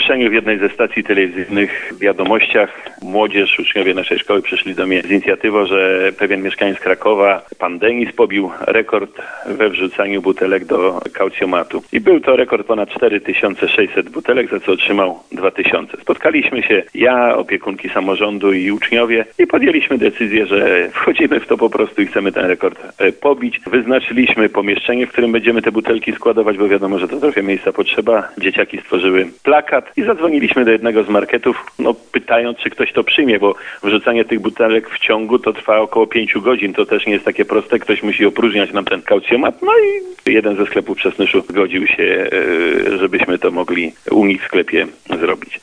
ogłoszeniu w jednej ze stacji telewizyjnych w wiadomościach młodzież, uczniowie naszej szkoły przyszli do mnie z inicjatywą, że pewien mieszkaniec Krakowa, pan Denis, pobił rekord we wrzucaniu butelek do kaucjomatu. I był to rekord ponad 4600 butelek, za co otrzymał 2000. Spotkaliśmy się, ja, opiekunki samorządu i uczniowie i podjęliśmy decyzję, że wchodzimy w to po prostu i chcemy ten rekord pobić. Wyznaczyliśmy pomieszczenie, w którym będziemy te butelki składować, bo wiadomo, że to trochę miejsca potrzeba. Dzieciaki stworzyły plakat i zadzwoniliśmy do jednego z marketów, pytając, czy ktoś to przyjmie, bo wrzucanie tych butelek w ciągu to trwa około 5 godzin. To też nie jest takie proste. Ktoś musi opróżniać nam ten kaucjomat. No i jeden ze sklepów Przasnyszu zgodził się, żebyśmy to mogli u nich w sklepie zrobić.